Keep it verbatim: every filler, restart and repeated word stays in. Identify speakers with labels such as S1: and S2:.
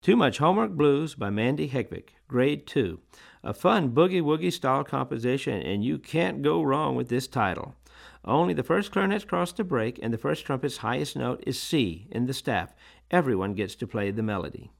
S1: Too Much Homework Blues by Mandy Hegvik, Grade two. A fun boogie-woogie style composition, and you can't go wrong with this title. Only the first clarinet's crossed the break, and the first trumpet's highest note is C in the staff. Everyone gets to play the melody.